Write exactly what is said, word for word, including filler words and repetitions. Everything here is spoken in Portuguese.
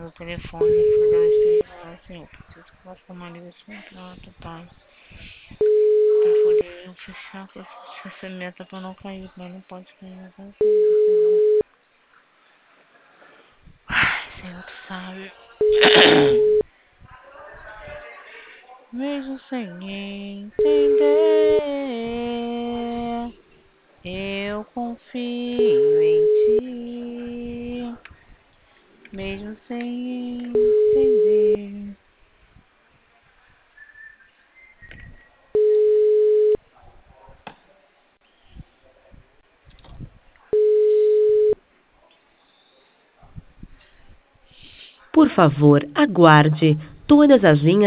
meu telefone por dois, três horas, assim, eu preciso falar com o marido desse contrato, pai. Pra poder fechar com essa meta pra não cair, mas não pode cair, não pode cair. Ai, Senhor, tu sabe. Mesmo sem entender, eu confio em ti. Mesmo sem entender. Por favor, aguarde. Todas as linhas